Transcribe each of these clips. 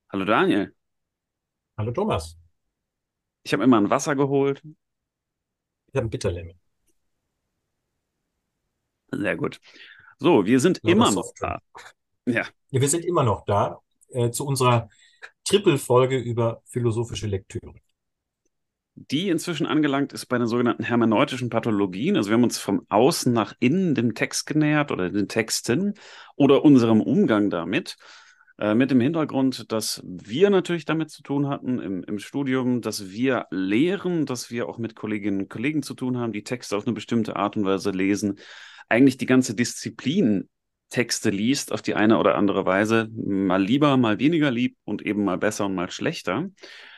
Hallo Daniel, Hallo Thomas, ich habe mir mal ein Wasser geholt. ich habe einen Bitterlemon. Sehr gut. So, wir sind Lauter immer noch Softdrink. da. Ja, Ja, wir sind immer noch da zu unserer Triple-Folge über philosophische Lektüre. die inzwischen angelangt ist bei den sogenannten hermeneutischen Pathologien. Also wir haben uns vom Außen nach innen dem Text genähert oder den Texten oder unserem Umgang damit. Mit dem Hintergrund, dass wir natürlich damit zu tun hatten im Studium, dass wir lehren, dass wir auch mit Kolleginnen und Kollegen zu tun haben, die Texte auf eine bestimmte Art und Weise lesen. Eigentlich die ganze Disziplin Texte liest auf die eine oder andere Weise, mal lieber, mal weniger lieb und eben mal besser und mal schlechter.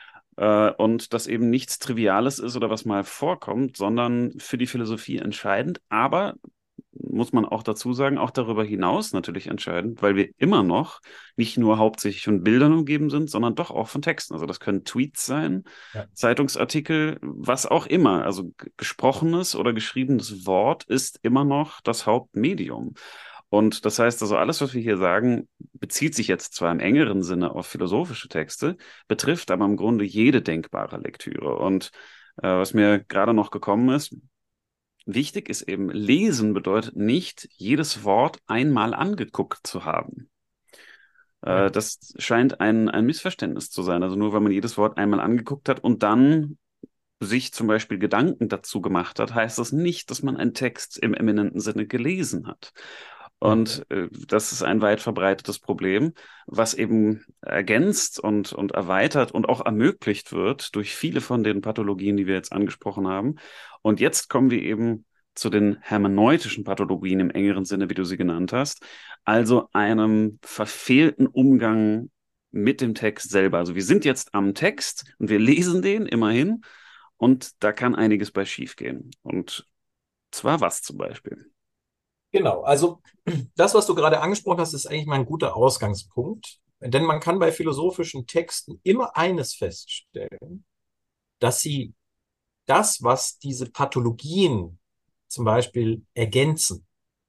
Und das eben nichts Triviales ist oder was mal vorkommt, sondern für die Philosophie entscheidend, aber muss man auch dazu sagen, auch darüber hinaus natürlich entscheidend, weil wir immer noch nicht nur hauptsächlich von Bildern umgeben sind, sondern doch auch von Texten. Also das können Tweets sein, Ja. Zeitungsartikel, was auch immer. Also gesprochenes oder geschriebenes Wort ist immer noch das Hauptmedium. Und das heißt also, alles, was wir hier sagen, bezieht sich jetzt zwar im engeren Sinne auf philosophische Texte, betrifft aber im Grunde jede denkbare Lektüre. Und was mir gerade noch gekommen ist, wichtig ist eben, lesen bedeutet nicht, jedes Wort einmal angeguckt zu haben. Ja. Das scheint ein Missverständnis zu sein. Also nur weil man jedes Wort einmal angeguckt hat und dann sich zum Beispiel Gedanken dazu gemacht hat, heißt das nicht, dass man einen Text im eminenten Sinne gelesen hat. Und Mhm. das ist ein weit verbreitetes Problem, was eben ergänzt und erweitert und auch ermöglicht wird durch viele von den Pathologien, die wir jetzt angesprochen haben. Und jetzt kommen wir eben zu den hermeneutischen Pathologien im engeren Sinne, wie du sie genannt hast, also einem verfehlten Umgang mit dem Text selber. Also wir sind jetzt am Text und wir lesen den immerhin und da kann einiges bei schiefgehen. Und zwar was zum Beispiel? Genau, also das, was du gerade angesprochen hast, ist eigentlich mal ein guter Ausgangspunkt. Denn man kann bei philosophischen Texten immer eines feststellen, dass sie das, was diese Pathologien zum Beispiel ergänzen,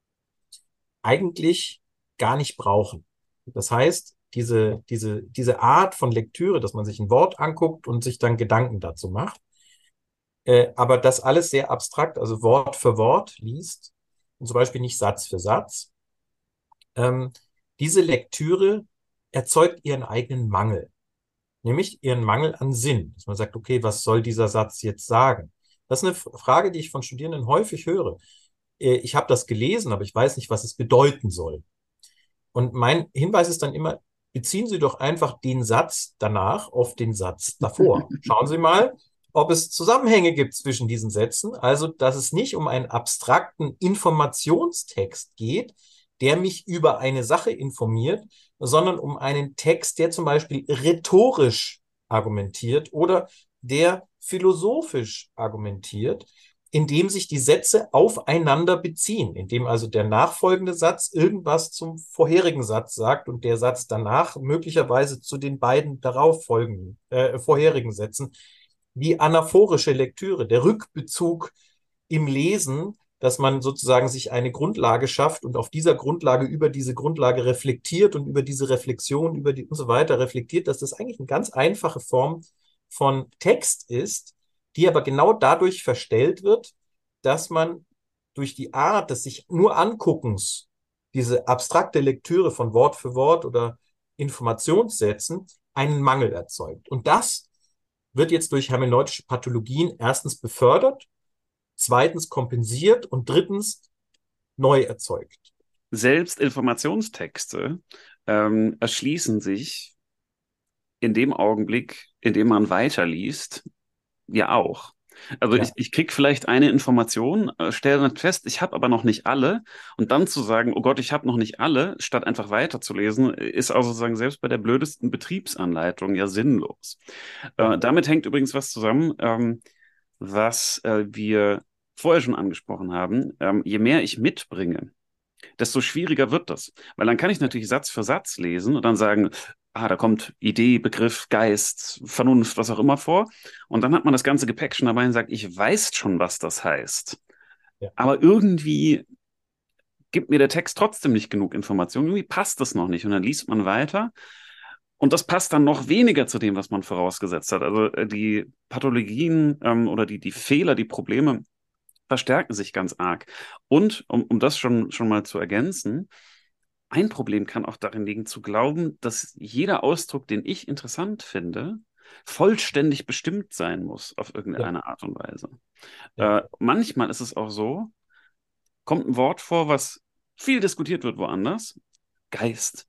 eigentlich gar nicht brauchen. Das heißt, diese Art von Lektüre, dass man sich ein Wort anguckt und sich dann Gedanken dazu macht, aber das alles sehr abstrakt, also Wort für Wort liest und zum Beispiel nicht Satz für Satz. Ähm, diese Lektüre erzeugt ihren eigenen Mangel, nämlich ihren Mangel an Sinn. Dass man sagt, okay, was soll dieser Satz jetzt sagen? Das ist eine Frage, die ich von Studierenden häufig höre. Ich habe das gelesen, aber ich weiß nicht, was es bedeuten soll. Und mein Hinweis ist dann immer, beziehen Sie doch einfach den Satz danach auf den Satz davor. Schauen Sie mal, ob es Zusammenhänge gibt zwischen diesen Sätzen, also dass es nicht um einen abstrakten Informationstext geht, der mich über eine Sache informiert, sondern um einen Text, der zum Beispiel rhetorisch argumentiert oder der philosophisch argumentiert, indem sich die Sätze aufeinander beziehen, indem also der nachfolgende Satz irgendwas zum vorherigen Satz sagt und der Satz danach möglicherweise zu den beiden darauf folgenden vorherigen Sätzen, wie anaphorische Lektüre, der Rückbezug im Lesen, dass man sozusagen sich eine Grundlage schafft und auf dieser Grundlage über diese Grundlage reflektiert und über diese Reflexion über die und so weiter reflektiert, dass das eigentlich eine ganz einfache Form von Text ist, die aber genau dadurch verstellt wird, dass man durch die Art des sich nur Anguckens, diese abstrakte Lektüre von Wort für Wort oder Informationssätzen, einen Mangel erzeugt. Und das wird jetzt durch hermeneutische Pathologien erstens befördert, zweitens kompensiert und drittens neu erzeugt. Selbst Informationstexte erschließen sich in dem Augenblick, in dem man weiterliest, ja auch. Also Ja, ich krieg vielleicht eine Information, stelle dann fest, ich habe aber noch nicht alle. Und dann zu sagen, oh Gott, ich habe noch nicht alle, statt einfach weiterzulesen, ist also sozusagen selbst bei der blödesten Betriebsanleitung ja sinnlos. ja, Damit hängt übrigens was zusammen, was wir vorher schon angesprochen haben. Je mehr ich mitbringe, desto schwieriger wird das. Weil dann kann ich ja, natürlich Satz für Satz lesen und dann sagen, da kommt Idee, Begriff, Geist, Vernunft, was auch immer vor. Und dann hat man das ganze Gepäck schon dabei und sagt, ich weiß schon, was das heißt. ja. Aber irgendwie gibt mir der Text trotzdem nicht genug Informationen. Irgendwie passt das noch nicht. Und dann liest man weiter Und das passt dann noch weniger zu dem, was man vorausgesetzt hat. Also die Pathologien oder die Fehler, die Probleme verstärken sich ganz arg. Und um das schon mal zu ergänzen, ein Problem kann auch darin liegen, zu glauben, dass jeder Ausdruck, den ich interessant finde, vollständig bestimmt sein muss auf Ja, irgendeine Art und Weise. ja. Manchmal ist es auch so, kommt ein Wort vor, was viel diskutiert wird woanders, Geist,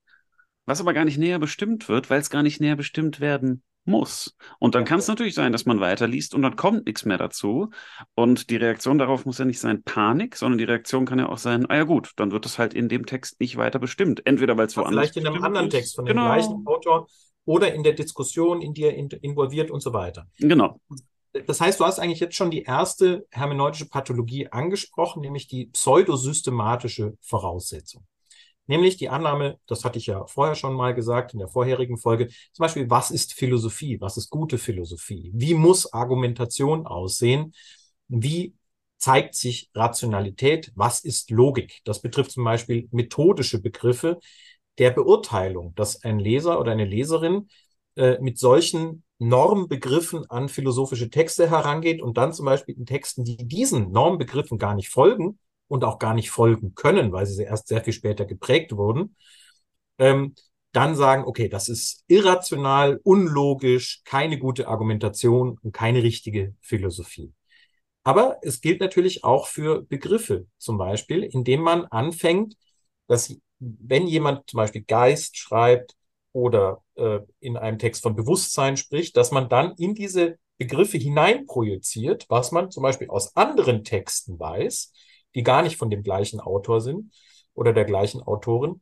was aber gar nicht näher bestimmt wird, weil es gar nicht näher bestimmt werden muss. Und dann Ja. kann es natürlich sein, dass man weiterliest und dann kommt nichts mehr dazu. Und die Reaktion darauf muss ja nicht sein Panik, sondern die Reaktion kann ja auch sein, ah ja gut, dann wird es halt in dem Text nicht weiter bestimmt. Entweder weil es woanders Vielleicht in einem bestimmt anderen ist. Text von dem Genau. gleichen Autor oder in der Diskussion, in die er involviert und so weiter. Genau. Das heißt, du hast eigentlich jetzt schon die erste hermeneutische Pathologie angesprochen, nämlich die pseudosystematische Voraussetzung. Nämlich die Annahme, das hatte ich ja vorher schon mal gesagt in der vorherigen Folge, zum Beispiel, was ist Philosophie? Was ist gute Philosophie? Wie muss Argumentation aussehen? Wie zeigt sich Rationalität? Was ist Logik? Das betrifft zum Beispiel methodische Begriffe der Beurteilung, dass ein Leser oder eine Leserin mit solchen Normbegriffen an philosophische Texte herangeht und dann zum Beispiel in Texten, die diesen Normbegriffen gar nicht folgen und auch gar nicht folgen können, weil sie erst sehr viel später geprägt wurden, ähm, dann sagen, okay, das ist irrational, unlogisch, keine gute Argumentation und keine richtige Philosophie. Aber es gilt natürlich auch für Begriffe, zum Beispiel, indem man anfängt, dass wenn jemand zum Beispiel Geist schreibt oder in einem Text von Bewusstsein spricht, dass man dann in diese Begriffe hineinprojiziert, was man zum Beispiel aus anderen Texten weiß, die gar nicht von dem gleichen Autor sind oder der gleichen Autorin.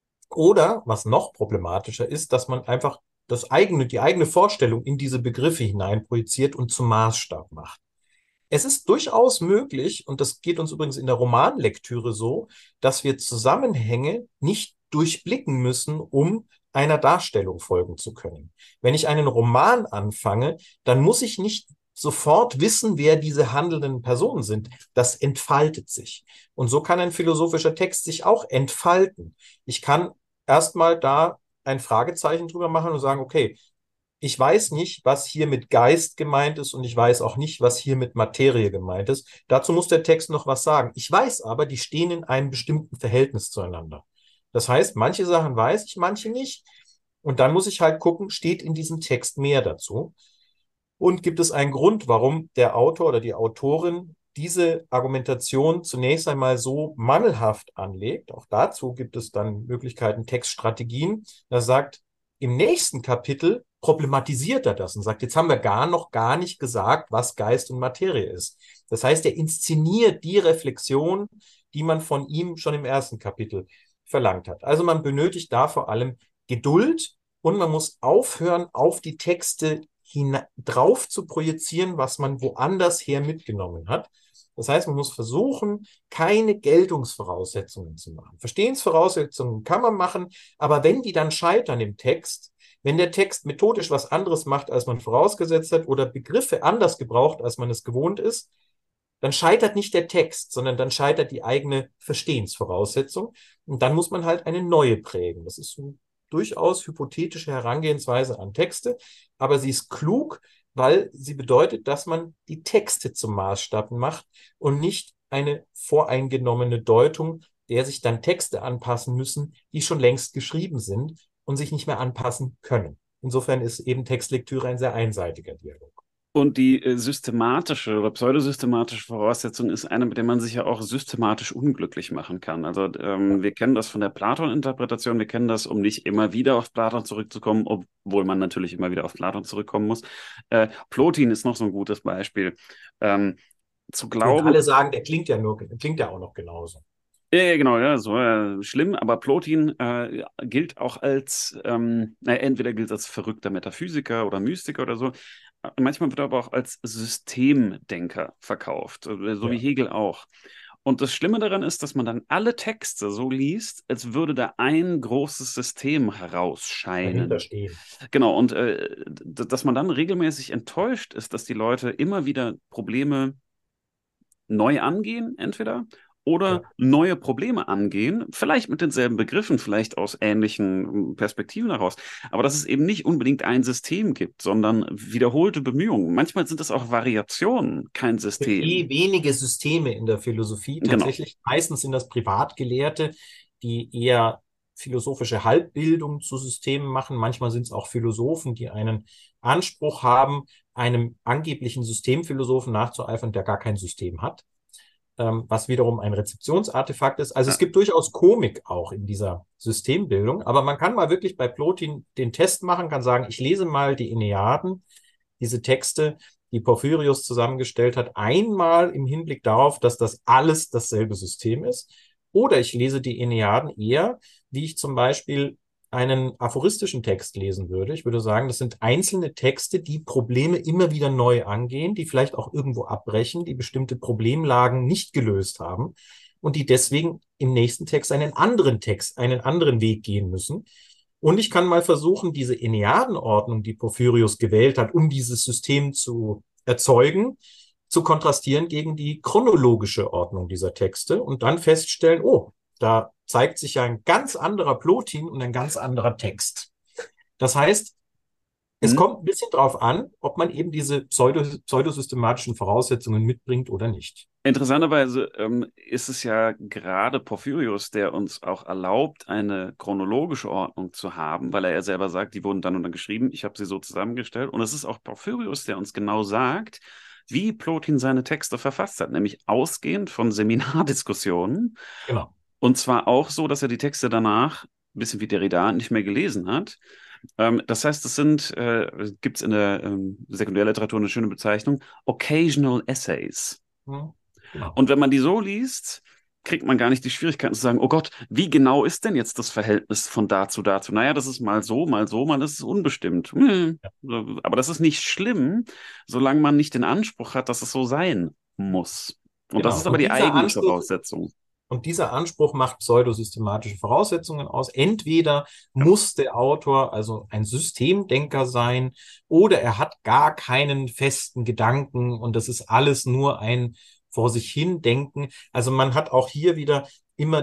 Oder, was noch problematischer ist, dass man einfach die eigene Vorstellung in diese Begriffe hineinprojiziert und zum Maßstab macht. Es ist durchaus möglich, und das geht uns übrigens in der Romanlektüre so, dass wir Zusammenhänge nicht durchblicken müssen, um einer Darstellung folgen zu können. Wenn ich einen Roman anfange, dann muss ich nicht sofort wissen, wer diese handelnden Personen sind. Das entfaltet sich. Und so kann ein philosophischer Text sich auch entfalten. Ich kann erstmal da ein Fragezeichen drüber machen und sagen, okay, ich weiß nicht, was hier mit Geist gemeint ist und ich weiß auch nicht, was hier mit Materie gemeint ist. Dazu muss der Text noch was sagen. Ich weiß aber, die stehen in einem bestimmten Verhältnis zueinander. Das heißt, manche Sachen weiß ich, manche nicht. Und dann muss ich halt gucken, steht in diesem Text mehr dazu? Und gibt es einen Grund, warum der Autor oder die Autorin diese Argumentation zunächst einmal so mangelhaft anlegt? Auch dazu gibt es dann Möglichkeiten, Textstrategien. Er sagt, im nächsten Kapitel problematisiert er das und sagt, jetzt haben wir gar nicht gesagt, was Geist und Materie ist. Das heißt, er inszeniert die Reflexion, die man von ihm schon im ersten Kapitel verlangt hat. Also man benötigt da vor allem Geduld und man muss aufhören, auf die Texte drauf zu projizieren, was man woanders her mitgenommen hat. Das heißt, man muss versuchen, keine Geltungsvoraussetzungen zu machen. Verstehensvoraussetzungen kann man machen, aber wenn die dann scheitern im Text, wenn der Text methodisch was anderes macht, als man vorausgesetzt hat, oder Begriffe anders gebraucht, als man es gewohnt ist, dann scheitert nicht der Text, sondern dann scheitert die eigene Verstehensvoraussetzung. Und dann muss man halt eine neue prägen. Das ist eine durchaus hypothetische Herangehensweise an Texte, aber sie ist klug, weil sie bedeutet, dass man die Texte zum Maßstab macht und nicht eine voreingenommene Deutung, der sich dann Texte anpassen müssen, die schon längst geschrieben sind und sich nicht mehr anpassen können. Insofern ist eben Textlektüre ein sehr einseitiger Dialog. Und die systematische oder pseudosystematische Voraussetzung ist eine, mit der man sich ja auch systematisch unglücklich machen kann. Also Ja, wir kennen das von der Platon-Interpretation, wir kennen das, um nicht immer wieder auf Platon zurückzukommen, obwohl man natürlich immer wieder auf Platon zurückkommen muss. Plotin ist noch so ein gutes Beispiel. Zu und glauben, alle sagen, der klingt ja auch noch genauso. ja, genau, ja, so schlimm, aber Plotin gilt auch als, entweder gilt als verrückter Metaphysiker oder Mystiker oder so. Manchmal wird er aber auch als Systemdenker verkauft, so wie Ja, Hegel auch. Und das Schlimme daran ist, dass man dann alle Texte so liest, als würde da ein großes System dahinter herausscheinen. stehen. Genau, und dass man dann regelmäßig enttäuscht ist, dass die Leute immer wieder Probleme neu angehen, entweder, oder Ja. neue Probleme angehen, vielleicht mit denselben Begriffen, vielleicht aus ähnlichen Perspektiven heraus, aber dass es eben nicht unbedingt ein System gibt, sondern wiederholte Bemühungen. Manchmal sind es auch Variationen, kein System. Wenige Systeme in der Philosophie. Genau. Tatsächlich meistens sind das Privatgelehrte, die eher philosophische Halbbildung zu Systemen machen. Manchmal sind es auch Philosophen, die einen Anspruch haben, einem angeblichen Systemphilosophen nachzueifern, der gar kein System hat, was wiederum ein Rezeptionsartefakt ist. Also es gibt durchaus Komik auch in dieser Systembildung, aber man kann mal wirklich bei Plotin den Test machen, kann sagen, ich lese mal die Enneaden, diese Texte, die Porphyrios zusammengestellt hat, einmal im Hinblick darauf, dass das alles dasselbe System ist. Oder ich lese die Enneaden eher, wie ich zum Beispiel einen aphoristischen Text lesen würde. Ich würde sagen, das sind einzelne Texte, die Probleme immer wieder neu angehen, die vielleicht auch irgendwo abbrechen, die bestimmte Problemlagen nicht gelöst haben und die deswegen im nächsten Text, einen anderen Weg gehen müssen. Und ich kann mal versuchen, diese Enneadenordnung, die Porphyrios gewählt hat, um dieses System zu erzeugen, zu kontrastieren gegen die chronologische Ordnung dieser Texte und dann feststellen, oh, da zeigt sich ja ein ganz anderer Plotin und ein ganz anderer Text. Das heißt, es Hm? kommt ein bisschen darauf an, ob man eben diese pseudosystematischen Voraussetzungen mitbringt oder nicht. Interessanterweise ist es ja gerade Porphyrius, der uns auch erlaubt, eine chronologische Ordnung zu haben, weil er ja selber sagt, die wurden dann und dann geschrieben, ich habe sie so zusammengestellt. Und es ist auch Porphyrius, der uns genau sagt, wie Plotin seine Texte verfasst hat, nämlich ausgehend von Seminardiskussionen. Genau. Und zwar auch so, dass er die Texte danach, ein bisschen wie Derrida, nicht mehr gelesen hat. Das heißt, gibt es in der Sekundärliteratur eine schöne Bezeichnung, Occasional Essays. Hm, genau. Und wenn man die so liest, kriegt man gar nicht die Schwierigkeiten zu sagen, oh Gott, wie genau ist denn jetzt das Verhältnis von dazu dazu? Naja, das ist mal so, mal so, mal ist es unbestimmt. Aber das ist nicht schlimm, solange man nicht den Anspruch hat, dass es so sein muss. Und das Genau. ist aber die eigene Voraussetzung. Und dieser Anspruch macht pseudosystematische Voraussetzungen aus. Entweder muss der Autor also ein Systemdenker sein oder er hat gar keinen festen Gedanken und das ist alles nur ein vor sich hin denken. Also man hat auch hier wieder immer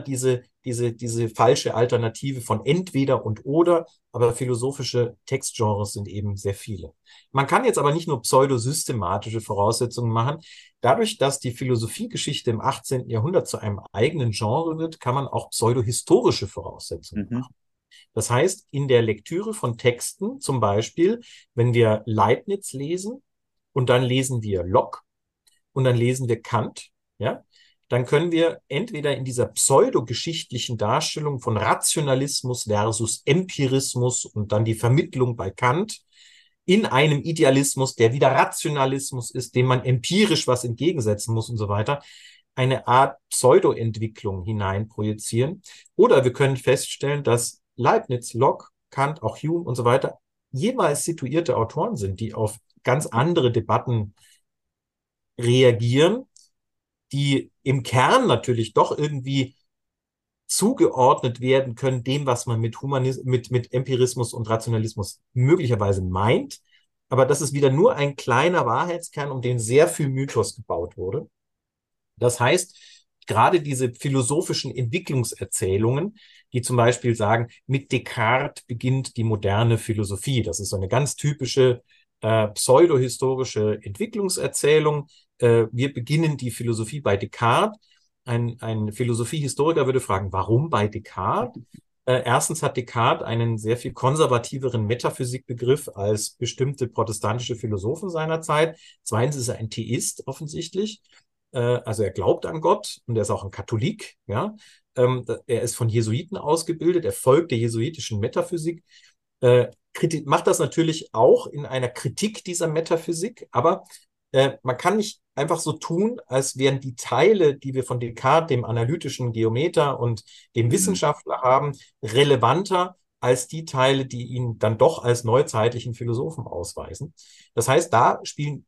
diese falsche Alternative von entweder und oder, aber philosophische Textgenres sind eben sehr viele. Man kann jetzt aber nicht nur pseudosystematische Voraussetzungen machen. Dadurch, dass die Philosophiegeschichte im 18. Jahrhundert zu einem eigenen Genre wird, kann man auch pseudohistorische Voraussetzungen Mhm. machen. Das heißt, in der Lektüre von Texten, zum Beispiel, wenn wir Leibniz lesen und dann lesen wir Locke und dann lesen wir Kant, ja, dann können wir entweder in dieser pseudogeschichtlichen Darstellung von Rationalismus versus Empirismus und dann die Vermittlung bei Kant in einem Idealismus, der wieder Rationalismus ist, dem man empirisch was entgegensetzen muss und so weiter, eine Art Pseudo-Entwicklung hineinprojizieren. Oder wir können feststellen, dass Leibniz, Locke, Kant, auch Hume und so weiter jeweils situierte Autoren sind, die auf ganz andere Debatten reagieren, die im Kern natürlich doch irgendwie zugeordnet werden können dem, was man mit Empirismus und Rationalismus möglicherweise meint. Aber das ist wieder nur ein kleiner Wahrheitskern, um den sehr viel Mythos gebaut wurde. Das heißt, gerade diese philosophischen Entwicklungserzählungen, die zum Beispiel sagen, mit Descartes beginnt die moderne Philosophie. Das ist so eine ganz typische pseudohistorische Entwicklungserzählung. Wir beginnen die Philosophie bei Descartes. Ein Philosophiehistoriker würde fragen, warum bei Descartes? Erstens hat Descartes einen sehr viel konservativeren Metaphysikbegriff als bestimmte protestantische Philosophen seiner Zeit. Zweitens ist er ein Theist offensichtlich. Also er glaubt an Gott und er ist auch ein Katholik. Ja? Er ist von Jesuiten ausgebildet, er folgt der jesuitischen Metaphysik. Macht das natürlich auch in einer Kritik dieser Metaphysik, aber man kann nicht einfach so tun, als wären die Teile, die wir von Descartes, dem analytischen Geometer und dem Mhm. Wissenschaftler haben, relevanter als die Teile, die ihn dann doch als neuzeitlichen Philosophen ausweisen. Das heißt, da spielen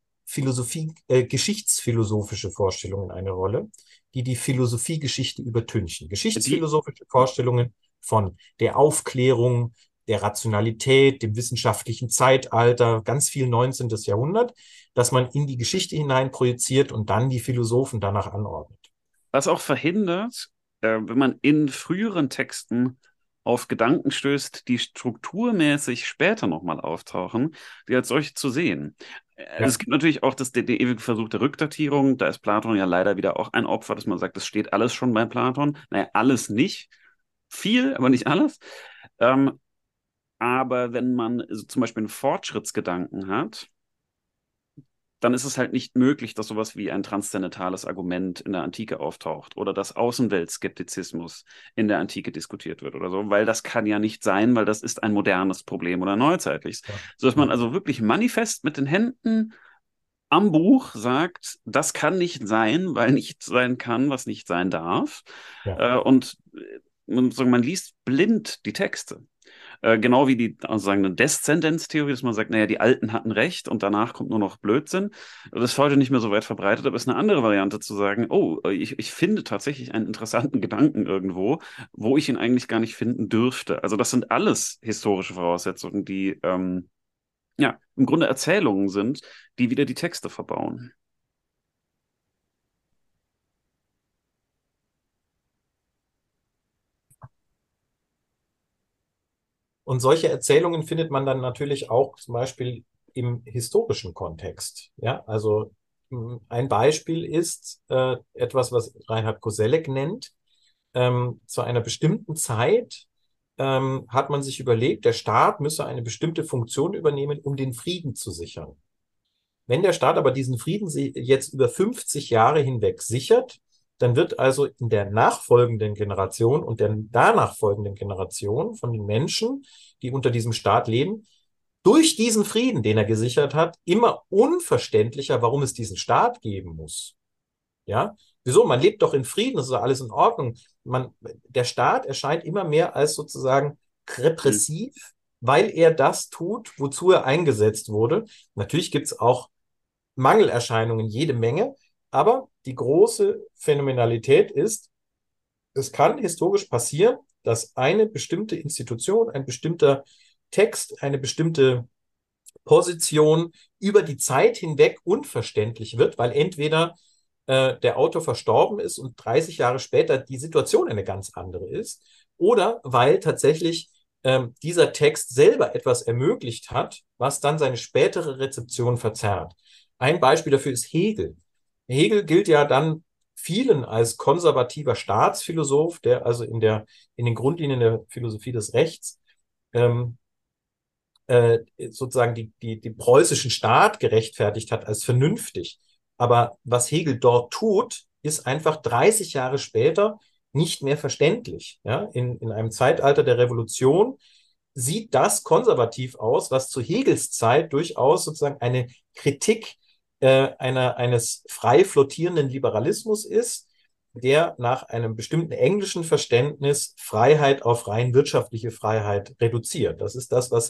geschichtsphilosophische Vorstellungen eine Rolle, die die Philosophiegeschichte übertünchen. Die, Geschichtsphilosophische Vorstellungen von der Aufklärung, der Rationalität, dem wissenschaftlichen Zeitalter, ganz viel 19. Jahrhundert, dass man in die Geschichte hinein projiziert und dann die Philosophen danach anordnet. Was auch verhindert, wenn man in früheren Texten auf Gedanken stößt, die strukturmäßig später nochmal auftauchen, die als solche zu sehen. Ja, Es gibt natürlich auch der ewige Versuch der Rückdatierung. Da ist Platon ja leider wieder auch ein Opfer, dass man sagt, es steht alles schon bei Platon. Naja, alles nicht. Viel, aber nicht alles. Ähm, aber wenn man so zum Beispiel einen Fortschrittsgedanken hat, dann ist es halt nicht möglich, dass sowas wie ein transzendentales Argument in der Antike auftaucht oder dass Außenweltskeptizismus in der Antike diskutiert wird oder so, weil das kann ja nicht sein, weil das ist ein modernes Problem oder ein neuzeitliches. ja, Sodass man ja, also wirklich manifest mit den Händen am Buch sagt, das kann nicht sein, weil nicht sein kann, was nicht sein darf. ja. Man liest blind die Texte. Genau wie die also sagen, eine Deszendenztheorie, dass man sagt, naja, die Alten hatten recht und danach kommt nur noch Blödsinn. Das ist heute nicht mehr so weit verbreitet, aber es ist eine andere Variante zu sagen, oh, ich finde tatsächlich einen interessanten Gedanken irgendwo, wo ich ihn eigentlich gar nicht finden dürfte. Also das sind alles historische Voraussetzungen, die ja im Grunde Erzählungen sind, die wieder die Texte verbauen. Und solche Erzählungen findet man dann natürlich auch zum Beispiel im historischen Kontext. Ja, also ein Beispiel ist etwas, was Reinhard Koselleck nennt. Zu einer bestimmten Zeit hat man sich überlegt, der Staat müsse eine bestimmte Funktion übernehmen, um den Frieden zu sichern. Wenn der Staat aber diesen Frieden jetzt über 50 Jahre hinweg sichert, dann wird also in der nachfolgenden Generation und der danach folgenden Generation von den Menschen, die unter diesem Staat leben, durch diesen Frieden, den er gesichert hat, immer unverständlicher, warum es diesen Staat geben muss. Ja, wieso? Man lebt doch in Frieden, das ist doch alles in Ordnung. Der Staat erscheint immer mehr als sozusagen Hm. repressiv, weil er das tut, wozu er eingesetzt wurde. Natürlich gibt es auch Mangelerscheinungen jede Menge, aber die große Phänomenalität ist, es kann historisch passieren, dass eine bestimmte Institution, ein bestimmter Text, eine bestimmte Position über die Zeit hinweg unverständlich wird, weil entweder der Autor verstorben ist und 30 Jahre später die Situation eine ganz andere ist, oder weil tatsächlich dieser Text selber etwas ermöglicht hat, was dann seine spätere Rezeption verzerrt. Ein Beispiel dafür ist Hegel. Hegel gilt ja dann vielen als konservativer Staatsphilosoph, der also in den Grundlinien der Philosophie des Rechts ähm, sozusagen die preußischen Staat gerechtfertigt hat als vernünftig. Aber was Hegel dort tut, ist einfach 30 Jahre später nicht mehr verständlich. Ja? In einem Zeitalter der Revolution sieht das konservativ aus, was zu Hegels Zeit durchaus sozusagen eine Kritik eines frei flottierenden Liberalismus ist, der nach einem bestimmten englischen Verständnis Freiheit auf rein wirtschaftliche Freiheit reduziert. Das ist das,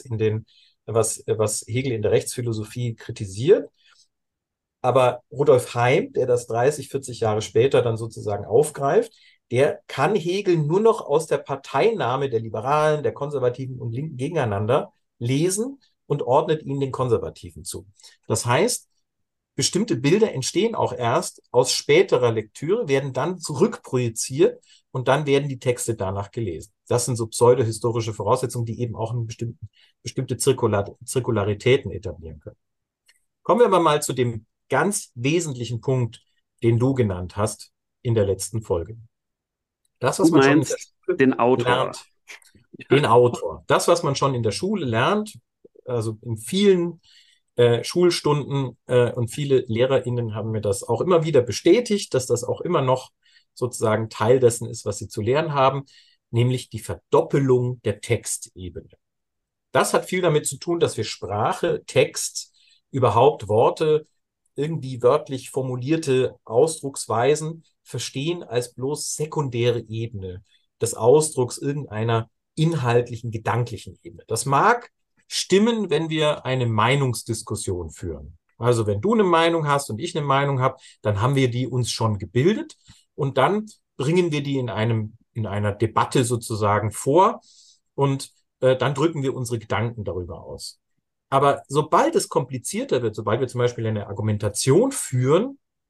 was Hegel in der Rechtsphilosophie kritisiert. Aber Rudolf Heim, der das 30, 40 Jahre später dann sozusagen aufgreift, der kann Hegel nur noch aus der Parteinahme der Liberalen, der Konservativen und Linken gegeneinander lesen und ordnet ihn den Konservativen zu. Das heißt, bestimmte Bilder entstehen auch erst aus späterer Lektüre, werden dann zurückprojiziert und dann werden die Texte danach gelesen. Das sind so pseudohistorische Voraussetzungen, die eben auch bestimmte Zirkularitäten etablieren können. Kommen wir aber mal zu dem ganz wesentlichen Punkt, den du genannt hast in der letzten Folge. Das, Du was man schon in der meinst Schule den Autor. lernt, den Autor. Das, was man schon in der Schule lernt, also in vielen Schulstunden und viele LehrerInnen haben mir das auch immer wieder bestätigt, dass das auch immer noch sozusagen Teil dessen ist, was sie zu lernen haben, nämlich die Verdoppelung der Textebene. Das hat viel damit zu tun, dass wir Sprache, Text, überhaupt Worte, irgendwie wörtlich formulierte Ausdrucksweisen verstehen als bloß sekundäre Ebene des Ausdrucks irgendeiner inhaltlichen, gedanklichen Ebene. Das mag stimmen, wenn wir eine Meinungsdiskussion führen. Also wenn du eine Meinung hast und ich eine Meinung habe, dann haben wir die uns schon gebildet und dann bringen wir die in einer Debatte sozusagen vor und dann drücken wir unsere Gedanken darüber aus. Aber sobald es komplizierter wird, sobald wir zum Beispiel eine Argumentation führen,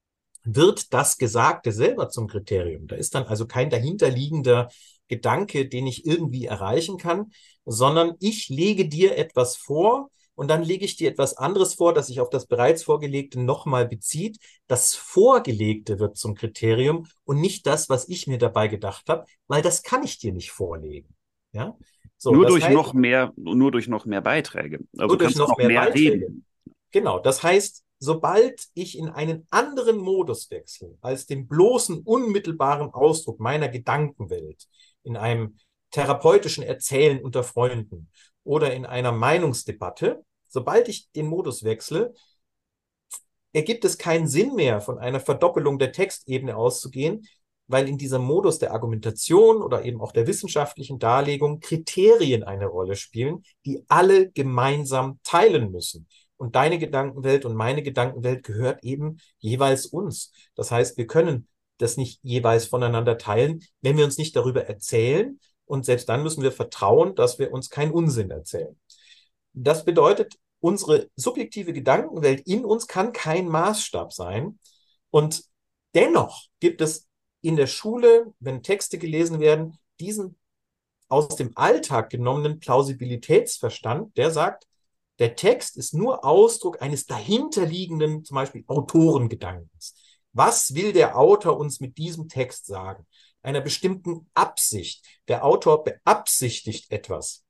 wird das Gesagte selber zum Kriterium. Da ist dann also kein dahinterliegender Gedanke, den ich irgendwie erreichen kann, sondern ich lege dir etwas vor und dann lege ich dir etwas anderes vor, das sich auf das bereits Vorgelegte nochmal bezieht. Das Vorgelegte wird zum Kriterium und nicht das, was ich mir dabei gedacht habe, weil das kann ich dir nicht vorlegen. Ja? So, Nur das durch heißt, noch mehr Beiträge. Also nur du durch kannst noch noch mehr mehr Beiträge. reden. Genau, das heißt, sobald ich in einen anderen Modus wechsle, als den bloßen unmittelbaren Ausdruck meiner Gedankenwelt, in einem therapeutischen Erzählen unter Freunden oder in einer Meinungsdebatte, sobald ich den Modus wechsle, ergibt es keinen Sinn mehr, von einer Verdoppelung der Textebene auszugehen, weil in diesem Modus der Argumentation oder eben auch der wissenschaftlichen Darlegung Kriterien eine Rolle spielen, die alle gemeinsam teilen müssen. Und deine Gedankenwelt und meine Gedankenwelt gehört eben jeweils uns. Das heißt, wir können das nicht jeweils voneinander teilen, wenn wir uns nicht darüber erzählen. Und selbst dann müssen wir vertrauen, dass wir uns keinen Unsinn erzählen. Das bedeutet, unsere subjektive Gedankenwelt in uns kann kein Maßstab sein. Und dennoch gibt es in der Schule, wenn Texte gelesen werden, diesen aus dem Alltag genommenen Plausibilitätsverstand, der sagt, der Text ist nur Ausdruck eines dahinterliegenden, zum Beispiel Autorengedankens. Was will der Autor uns mit diesem Text sagen? Einer bestimmten Absicht. Der Autor beabsichtigt etwas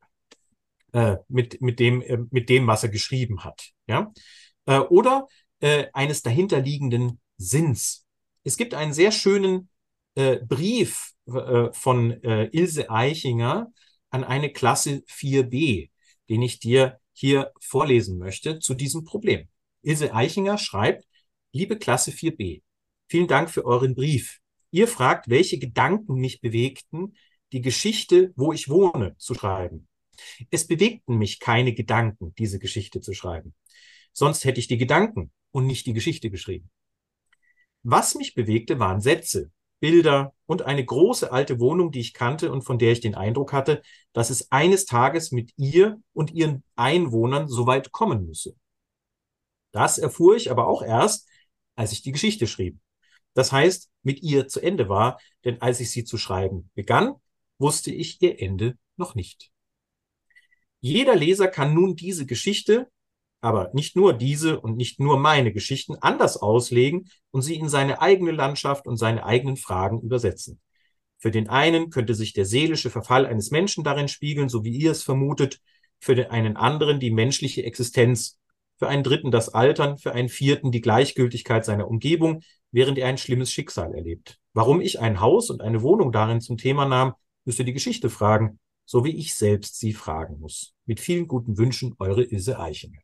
mit dem, was er geschrieben hat. Ja? Oder eines dahinterliegenden Sinns. Es gibt einen sehr schönen Brief von Ilse Aichinger an eine Klasse 4b, den ich dir hier vorlesen möchte zu diesem Problem. Ilse Aichinger schreibt: Liebe Klasse 4b, vielen Dank für euren Brief. Ihr fragt, welche Gedanken mich bewegten, die Geschichte, wo ich wohne, zu schreiben. Es bewegten mich keine Gedanken, diese Geschichte zu schreiben. Sonst hätte ich die Gedanken und nicht die Geschichte geschrieben. Was mich bewegte, waren Sätze, Bilder und eine große alte Wohnung, die ich kannte und von der ich den Eindruck hatte, dass es eines Tages mit ihr und ihren Einwohnern so weit kommen müsse. Das erfuhr ich aber auch erst, als ich die Geschichte schrieb. Das heißt, mit ihr zu Ende war, denn als ich sie zu schreiben begann, wusste ich ihr Ende noch nicht. Jeder Leser kann nun diese Geschichte, aber nicht nur diese und nicht nur meine Geschichten, anders auslegen und sie in seine eigene Landschaft und seine eigenen Fragen übersetzen. Für den einen könnte sich der seelische Verfall eines Menschen darin spiegeln, so wie ihr es vermutet, für den einen anderen die menschliche Existenz, für einen dritten das Altern, für einen vierten die Gleichgültigkeit seiner Umgebung, während er ein schlimmes Schicksal erlebt. Warum ich ein Haus und eine Wohnung darin zum Thema nahm, müsst ihr die Geschichte fragen, so wie ich selbst sie fragen muss. Mit vielen guten Wünschen, eure Ilse Eichinger.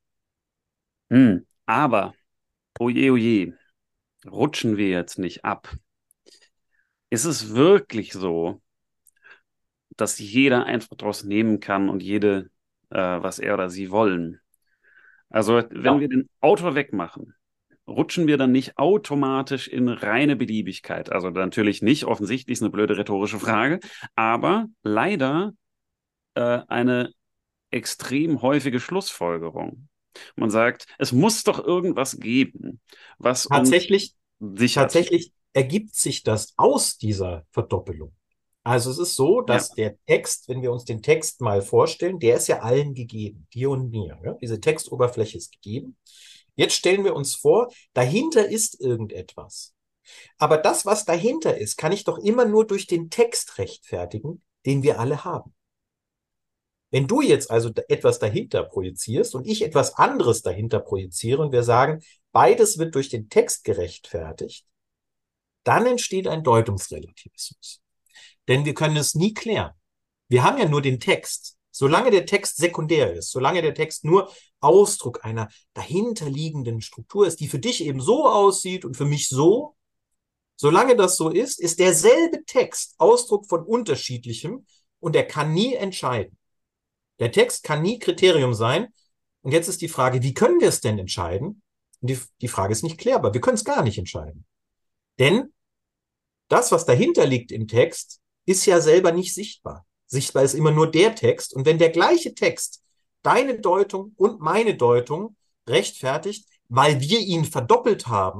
Aber, oje, rutschen wir jetzt nicht ab. Ist es wirklich so, dass jeder einfach daraus nehmen kann und jede, was er oder sie wollen? Also, wenn Ja. wir den Autor wegmachen, rutschen wir dann nicht automatisch in reine Beliebigkeit? Also natürlich nicht, offensichtlich ist eine blöde rhetorische Frage, aber leider eine extrem häufige Schlussfolgerung. Man sagt, es muss doch irgendwas geben, was uns Tatsächlich, sichert. tatsächlich ergibt sich das aus dieser Verdoppelung. Also es ist so, Ja. dass der Text, wenn wir uns den Text mal vorstellen, der ist ja allen gegeben, dir und mir. Ja? Diese Textoberfläche ist gegeben. Jetzt stellen wir uns vor, dahinter ist irgendetwas. Aber das, was dahinter ist, kann ich doch immer nur durch den Text rechtfertigen, den wir alle haben. Wenn du jetzt also etwas dahinter projizierst und ich etwas anderes dahinter projiziere und wir sagen, beides wird durch den Text gerechtfertigt, dann entsteht ein Deutungsrelativismus. Denn wir können es nie klären. Wir haben ja nur den Text. Solange der Text sekundär ist, solange der Text nur Ausdruck einer dahinterliegenden Struktur ist, die für dich eben so aussieht und für mich so, solange das so ist, ist derselbe Text Ausdruck von Unterschiedlichem und er kann nie entscheiden. Der Text kann nie Kriterium sein. Und jetzt ist die Frage, wie können wir es denn entscheiden? Und die Frage ist nicht klärbar. Wir können es gar nicht entscheiden. Denn das, was dahinter liegt im Text, ist ja selber nicht sichtbar. Sichtbar ist immer nur der Text. Und wenn der gleiche Text deine Deutung und meine Deutung rechtfertigt, weil wir ihn verdoppelt haben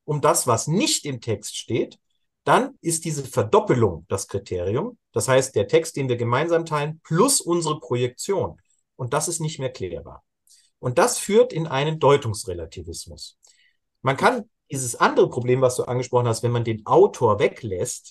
um das, was nicht im Text steht, dann ist diese Verdoppelung das Kriterium. Das heißt, der Text, den wir gemeinsam teilen, plus unsere Projektion. Und das ist nicht mehr klärbar. Und das führt in einen Deutungsrelativismus. Man kann dieses andere Problem, was du angesprochen hast, wenn man den Autor weglässt,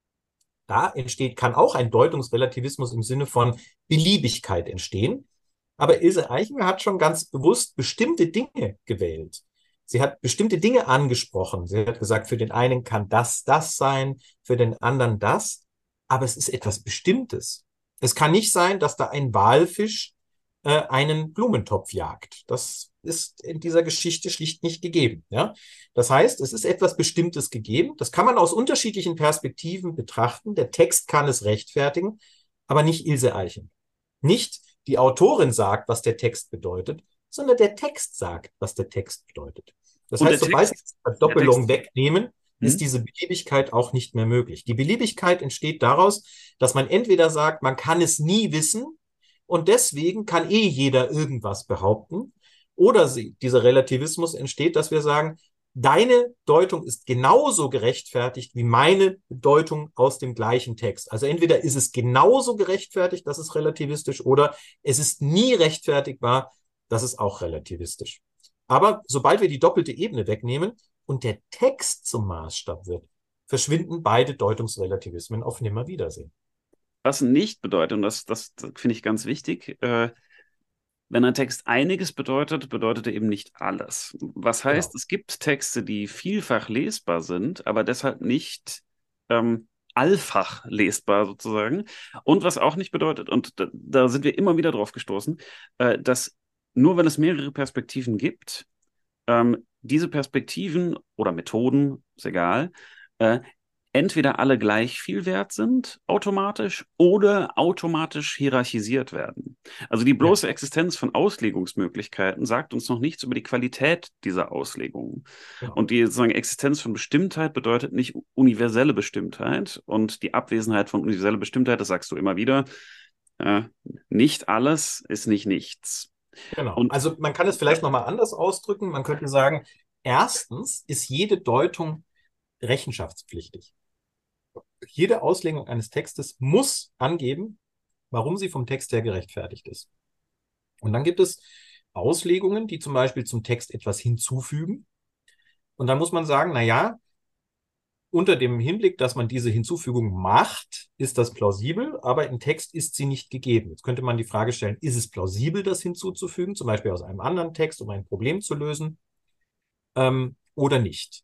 da kann auch ein Deutungsrelativismus im Sinne von Beliebigkeit entstehen. Aber Ilse Eichinger hat schon ganz bewusst bestimmte Dinge gewählt. Sie hat bestimmte Dinge angesprochen. Sie hat gesagt, für den einen kann das sein, für den anderen das. Aber es ist etwas Bestimmtes. Es kann nicht sein, dass da ein Walfisch einen Blumentopf jagt. Das ist in dieser Geschichte schlicht nicht gegeben. Ja? Das heißt, es ist etwas Bestimmtes gegeben. Das kann man aus unterschiedlichen Perspektiven betrachten. Der Text kann es rechtfertigen, aber nicht Ilse Eichinger. Nicht die Autorin sagt, was der Text bedeutet, sondern der Text sagt, was der Text bedeutet. Das Und heißt, sobald wir die Verdoppelung wegnehmen, ist hm? diese Beliebigkeit auch nicht mehr möglich. Die Beliebigkeit entsteht daraus, dass man entweder sagt, man kann es nie wissen und deswegen kann jeder irgendwas behaupten, oder dieser Relativismus entsteht, dass wir sagen, deine Deutung ist genauso gerechtfertigt wie meine Deutung aus dem gleichen Text. Also entweder ist es genauso gerechtfertigt, das ist relativistisch, oder es ist nie rechtfertigbar, das ist auch relativistisch. Aber sobald wir die doppelte Ebene wegnehmen und der Text zum Maßstab wird, verschwinden beide Deutungsrelativismen auf Nimmerwiedersehen. Was nicht bedeutet, und das finde ich ganz wichtig, wenn ein Text einiges bedeutet, bedeutet er eben nicht alles. Was heißt, Genau. es gibt Texte, die vielfach lesbar sind, aber deshalb nicht allfach lesbar sozusagen. Und was auch nicht bedeutet, und da sind wir immer wieder drauf gestoßen, dass nur wenn es mehrere Perspektiven gibt, diese Perspektiven oder Methoden, ist egal, äh, entweder alle gleich viel wert sind, automatisch, oder automatisch hierarchisiert werden. Also die Ja, bloße Existenz von Auslegungsmöglichkeiten sagt uns noch nichts über die Qualität dieser Auslegungen. genau. Und die sozusagen Existenz von Bestimmtheit bedeutet nicht universelle Bestimmtheit. Und die Abwesenheit von universeller Bestimmtheit, das sagst du immer wieder, äh, nicht alles ist nicht nichts. Genau. Und Also man kann es vielleicht nochmal anders ausdrücken. Man könnte sagen, erstens ist jede Deutung rechenschaftspflichtig. Jede Auslegung eines Textes muss angeben, warum sie vom Text her gerechtfertigt ist. Und dann gibt es Auslegungen, die zum Beispiel zum Text etwas hinzufügen. Und dann muss man sagen, na ja, unter dem Hinblick, dass man diese Hinzufügung macht, ist das plausibel, aber im Text ist sie nicht gegeben. Jetzt könnte man die Frage stellen, ist es plausibel, das hinzuzufügen, zum Beispiel aus einem anderen Text, um ein Problem zu lösen, oder nicht?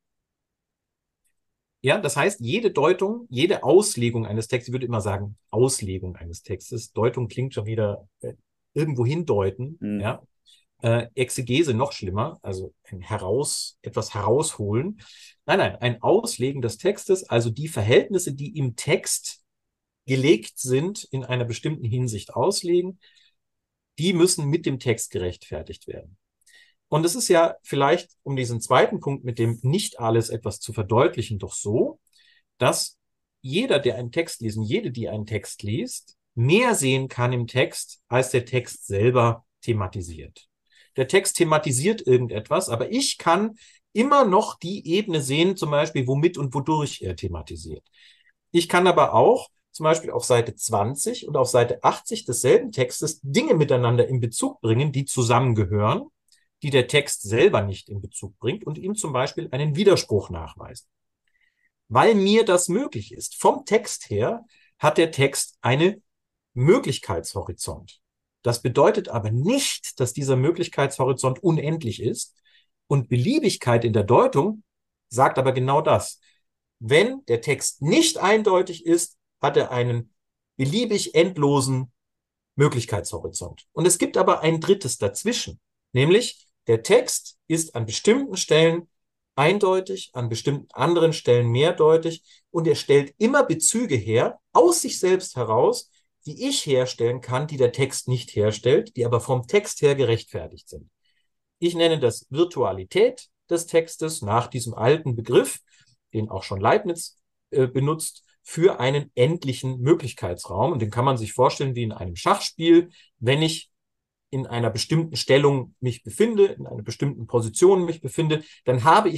Ja, das heißt, jede Deutung, jede Auslegung eines Textes, ich würde immer sagen, Auslegung eines Textes, Deutung klingt schon wieder irgendwo hindeuten, hm, ja. Exegese noch schlimmer, also etwas herausholen. Nein, nein, ein Auslegen des Textes, also die Verhältnisse, die im Text gelegt sind, in einer bestimmten Hinsicht auslegen, die müssen mit dem Text gerechtfertigt werden. Und es ist ja vielleicht, um diesen zweiten Punkt mit dem nicht alles etwas zu verdeutlichen, doch so, dass jeder, der einen Text liest, und jede, die einen Text liest, mehr sehen kann im Text, als der Text selber thematisiert. Der Text thematisiert irgendetwas, aber ich kann immer noch die Ebene sehen, zum Beispiel, womit und wodurch er thematisiert. Ich kann aber auch zum Beispiel auf Seite 20 und auf Seite 80 desselben Textes Dinge miteinander in Bezug bringen, die zusammengehören, die der Text selber nicht in Bezug bringt und ihm zum Beispiel einen Widerspruch nachweisen. Weil mir das möglich ist. Vom Text her hat der Text einen Möglichkeitshorizont. Das bedeutet aber nicht, dass dieser Möglichkeitshorizont unendlich ist. Und Beliebigkeit in der Deutung sagt aber genau das. Wenn der Text nicht eindeutig ist, hat er einen beliebig endlosen Möglichkeitshorizont. Und es gibt aber ein drittes dazwischen, nämlich der Text ist an bestimmten Stellen eindeutig, an bestimmten anderen Stellen mehrdeutig und er stellt immer Bezüge her, aus sich selbst heraus, die ich herstellen kann, die der Text nicht herstellt, die aber vom Text her gerechtfertigt sind. Ich nenne das Virtualität des Textes nach diesem alten Begriff, den auch schon Leibniz benutzt, für einen endlichen Möglichkeitsraum. Und den kann man sich vorstellen wie in einem Schachspiel. Wenn ich in einer bestimmten Stellung mich befinde, in einer bestimmten Position mich befinde, dann habe ich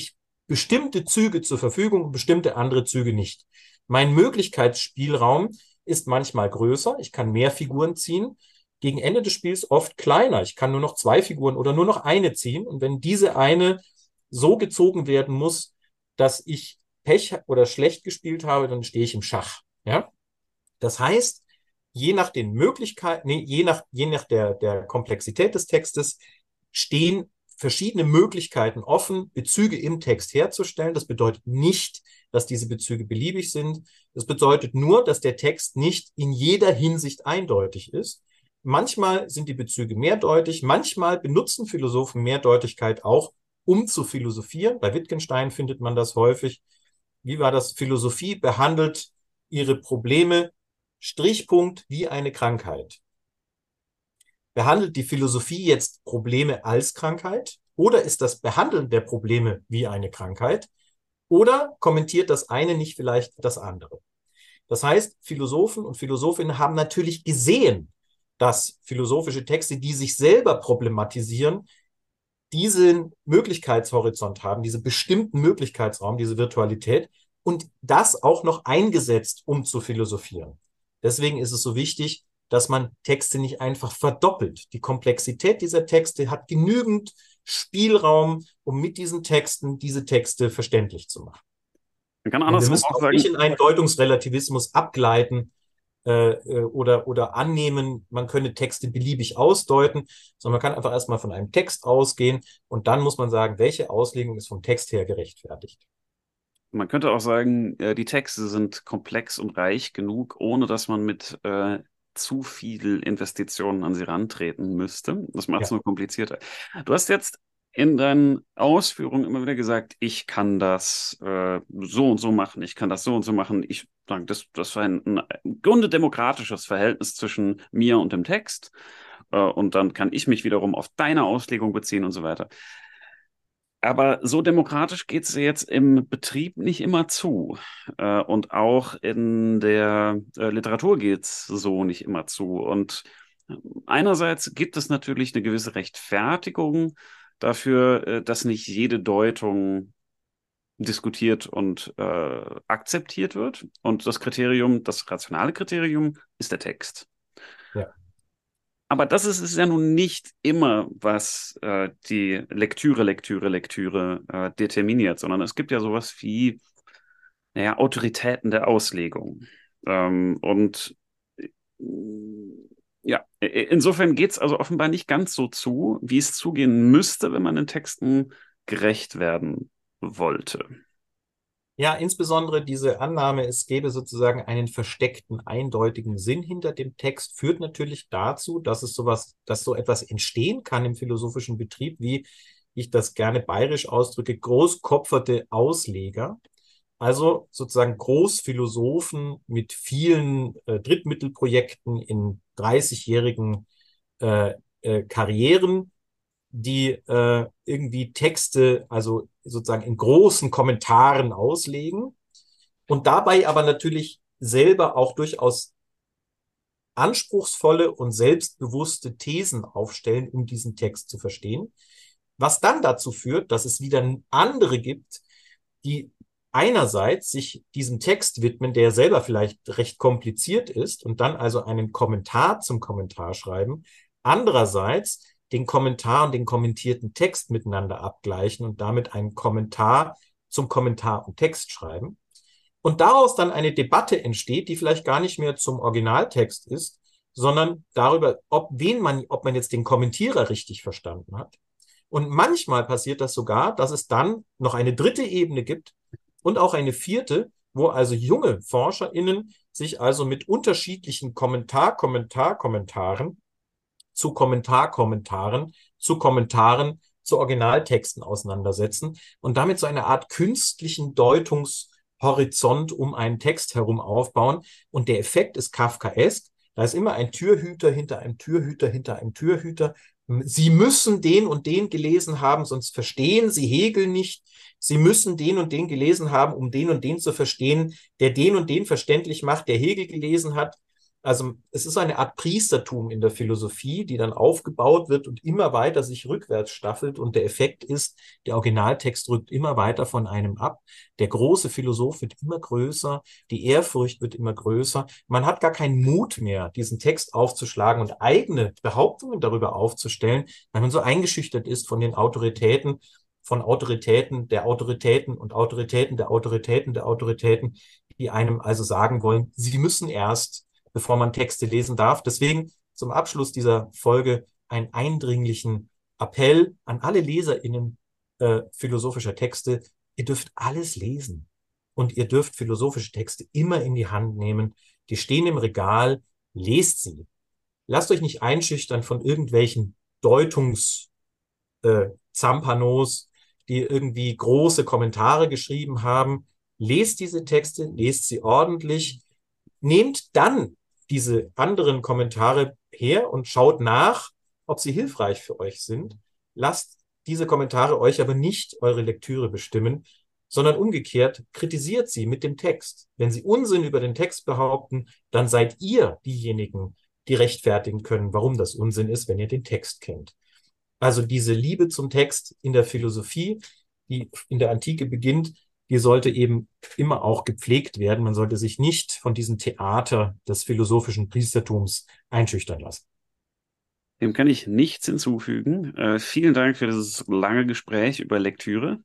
bestimmte Züge zur Verfügung und bestimmte andere Züge nicht. Mein Möglichkeitsspielraum ist manchmal größer. Ich kann mehr Figuren ziehen. Gegen Ende des Spiels oft kleiner. Ich kann nur noch 2 Figuren oder nur noch eine ziehen. Und wenn diese eine so gezogen werden muss, dass ich Pech oder schlecht gespielt habe, dann stehe ich im Schach. Ja? Das heißt, je nach den Möglichkeiten, nee, je nach der Komplexität des Textes stehen verschiedene Möglichkeiten offen, Bezüge im Text herzustellen. Das bedeutet nicht, dass diese Bezüge beliebig sind. Das bedeutet nur, dass der Text nicht in jeder Hinsicht eindeutig ist. Manchmal sind die Bezüge mehrdeutig, manchmal benutzen Philosophen Mehrdeutigkeit auch, um zu philosophieren. Bei Wittgenstein findet man das häufig. Wie war das? Philosophie behandelt ihre Probleme Strichpunkt wie eine Krankheit. Behandelt die Philosophie jetzt Probleme als Krankheit oder ist das Behandeln der Probleme wie eine Krankheit oder kommentiert das eine nicht vielleicht das andere? Das heißt, Philosophen und Philosophinnen haben natürlich gesehen, dass philosophische Texte, die sich selber problematisieren, diesen Möglichkeitshorizont haben, diesen bestimmten Möglichkeitsraum, diese Virtualität und das auch noch eingesetzt, um zu philosophieren. Deswegen ist es so wichtig, dass man Texte nicht einfach verdoppelt. Die Komplexität dieser Texte hat genügend Spielraum, um mit diesen Texten diese Texte verständlich zu machen. Man kann Und wir andersrum müssen auch auch nicht sagen, in einen Deutungsrelativismus abgleiten oder annehmen, man könne Texte beliebig ausdeuten, sondern man kann einfach erstmal von einem Text ausgehen und dann muss man sagen, welche Auslegung ist vom Text her gerechtfertigt. man könnte auch sagen, die Texte sind komplex und reich genug, ohne dass man mit zu viel Investitionen an sie rantreten müsste. Das macht es Ja. nur komplizierter. Du hast jetzt in deinen Ausführungen immer wieder gesagt, ich kann das so und so machen, ich kann das so und so machen. Ich sage, das war ein im Grunde demokratisches Verhältnis zwischen mir und dem Text. Und dann kann ich mich wiederum auf deine Auslegung beziehen und so weiter. Aber so demokratisch geht es jetzt im Betrieb nicht immer zu. Und auch in der Literatur geht es so nicht immer zu. Und einerseits gibt es natürlich eine gewisse Rechtfertigung dafür, dass nicht jede Deutung diskutiert und akzeptiert wird. Und das Kriterium, das rationale Kriterium, ist der Text. Ja. Aber das ist es ja nun nicht immer, was die Lektüre determiniert, sondern es gibt ja sowas wie, naja, Autoritäten der Auslegung. Und ja, insofern geht es also offenbar nicht ganz so zu, wie es zugehen müsste, wenn man den Texten gerecht werden wollte. Ja, insbesondere diese Annahme, es gäbe sozusagen einen versteckten, eindeutigen Sinn hinter dem Text, führt natürlich dazu, dass so etwas entstehen kann im philosophischen Betrieb, wie ich das gerne bayerisch ausdrücke, großkopferte Ausleger. Also sozusagen Großphilosophen mit vielen Drittmittelprojekten in 30-jährigen Karrieren, die irgendwie Texte, also sozusagen in großen Kommentaren auslegen und dabei aber natürlich selber auch durchaus anspruchsvolle und selbstbewusste Thesen aufstellen, um diesen Text zu verstehen. Was dann dazu führt, dass es wieder andere gibt, die einerseits sich diesem Text widmen, der selber vielleicht recht kompliziert ist und dann also einen Kommentar zum Kommentar schreiben, andererseits den Kommentar und den kommentierten Text miteinander abgleichen und damit einen Kommentar zum Kommentar und Text schreiben. Und daraus dann eine Debatte entsteht, die vielleicht gar nicht mehr zum Originaltext ist, sondern darüber, ob man jetzt den Kommentierer richtig verstanden hat. Und manchmal passiert das sogar, dass es dann noch eine dritte Ebene gibt und auch eine vierte, wo also junge ForscherInnen sich also mit unterschiedlichen Kommentaren zu Kommentaren zu Originaltexten auseinandersetzen und damit so eine Art künstlichen Deutungshorizont um einen Text herum aufbauen. Und der Effekt ist kafkaesk. Da ist immer ein Türhüter hinter einem Türhüter hinter einem Türhüter. Sie müssen den und den gelesen haben, sonst verstehen Sie Hegel nicht. Sie müssen den und den gelesen haben, um den und den zu verstehen, der den und den verständlich macht, der Hegel gelesen hat. Also es ist eine Art Priestertum in der Philosophie, die dann aufgebaut wird und immer weiter sich rückwärts staffelt. Und der Effekt ist, der Originaltext rückt immer weiter von einem ab. Der große Philosoph wird immer größer, die Ehrfurcht wird immer größer. Man hat gar keinen Mut mehr, diesen Text aufzuschlagen und eigene Behauptungen darüber aufzustellen, weil man so eingeschüchtert ist von den Autoritäten, von Autoritäten der Autoritäten und Autoritäten der Autoritäten der Autoritäten, die einem also sagen wollen, sie müssen erst, bevor man Texte lesen darf. Deswegen zum Abschluss dieser Folge einen eindringlichen Appell an alle LeserInnen philosophischer Texte. Ihr dürft alles lesen und ihr dürft philosophische Texte immer in die Hand nehmen. Die stehen im Regal, lest sie. Lasst euch nicht einschüchtern von irgendwelchen Zampanos, die irgendwie große Kommentare geschrieben haben. Lest diese Texte, lest sie ordentlich, nehmt dann diese anderen Kommentare her und schaut nach, ob sie hilfreich für euch sind. Lasst diese Kommentare euch aber nicht eure Lektüre bestimmen, sondern umgekehrt kritisiert sie mit dem Text. Wenn sie Unsinn über den Text behaupten, dann seid ihr diejenigen, die rechtfertigen können, warum das Unsinn ist, wenn ihr den Text kennt. Also diese Liebe zum Text in der Philosophie, die in der Antike beginnt, die sollte eben immer auch gepflegt werden. Man sollte sich nicht von diesem Theater des philosophischen Priestertums einschüchtern lassen. Dem kann ich nichts hinzufügen. Vielen Dank für dieses lange Gespräch über Lektüre.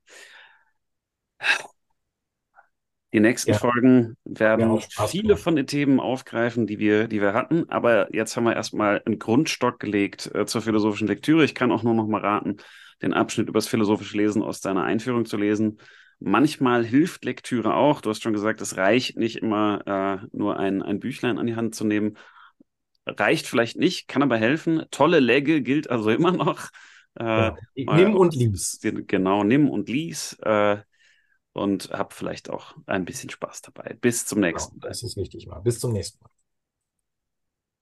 Die nächsten Ja, Folgen hat mir werden auch Spaß viele gemacht. von den Themen aufgreifen, die wir hatten. Aber jetzt haben wir erstmal einen Grundstock gelegt zur philosophischen Lektüre. Ich kann auch nur noch mal raten, den Abschnitt über das philosophische Lesen aus deiner Einführung zu lesen. Manchmal hilft Lektüre auch. Du hast schon gesagt, es reicht nicht immer nur ein Büchlein an die Hand zu nehmen. Reicht vielleicht nicht, kann aber helfen. Tolle Legge gilt also immer noch. Genau. Mal Nimm und lies. genau, nimm und lies. Und hab vielleicht auch ein bisschen Spaß dabei. Bis zum Genau, nächsten Mal. das ist wichtig mal. Bis zum nächsten Mal.